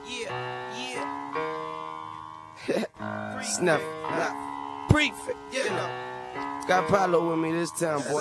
Snuff, prefect, you know. Got Apollo with me this time, boy.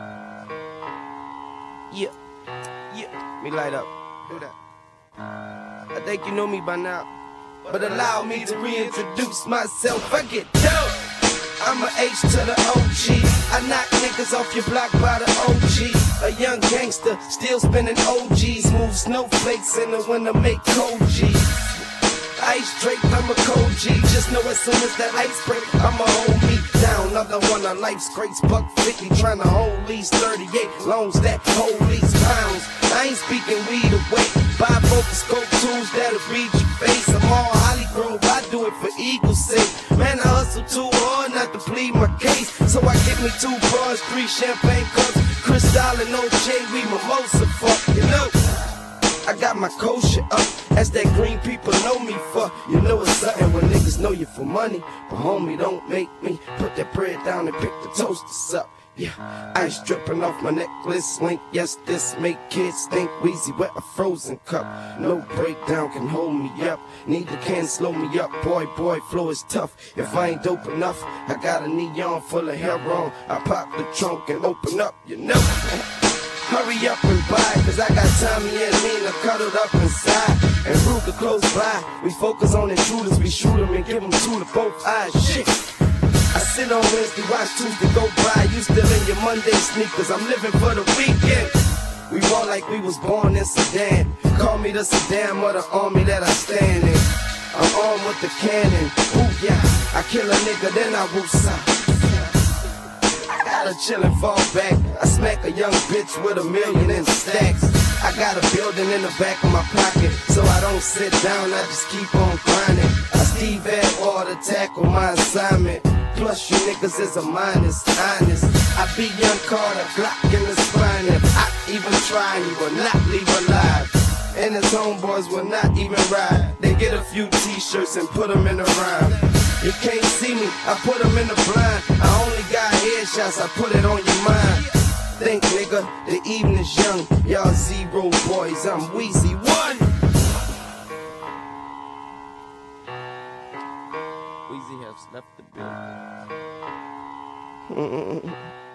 Yeah, me light up. Do that. I think you know me by now, but allow me to reintroduce myself. I get dope. I'm a H to the OG. I knock niggas off your block by the OG. A young gangster, still spinning OGs. Move snowflakes in the winter, make cold G's. Ice draped, I'm a cold G. Just know as soon as that ice break, I'ma hold me down. Another one of life's greats, buck 50, trying to hold these 38 loans that hold these pounds. I ain't speaking weed away. Buy focus scope tools that'll read your face. I'm all Holly Grove, I do it for eagle's sake. Man, I hustle too hard not to plead my case. So I get me 2 bars, 3 champagne cups, Cristal and OJ, we mimosa fuck, you know. I got my kosher up, as that green people know me for. You know it's something when niggas know you for money, but homie, don't make me put that bread down and pick the toasters up. Yeah, ice dripping off my necklace link. Yes, this make kids think Wheezy wet a frozen cup. No breakdown can hold me up, neither can slow me up. Boy, flow is tough. If I ain't dope enough, I got a neon full of heroin. I pop the trunk and open up, you know. Hurry up and buy, cause I got Tommy and Nina cuddled up inside. And Ruger close by, we focus on intruders, we shoot them and give them 2 to both eyes. Shit, I sit on Wednesday, watch Tuesday go by. You still in your Monday sneakers, I'm living for the weekend. We walk like we was born in Sudan. Call me the Saddam of the army that I stand in. I'm armed with the cannon, ooh yeah. I kill a nigga, then I woosah. I chill and fall back. I smack a young bitch with $1 million in stacks. I got a building in the back of my pocket, so I don't sit down, I just keep on grinding. I Steve Adward to tackle my assignment. Plus you niggas is a minus, honest. I be young Carter, Glock in the spine. If I even try, you will not leave alive. And his homeboys will not even ride. They get a few t-shirts and put them in the rhyme. You can't see me, I put them in the blind. I only got headshots, I put it on your mind. Think nigga, the evening's young. Y'all 0 boys, I'm Wheezy 1. Wheezy has left the building.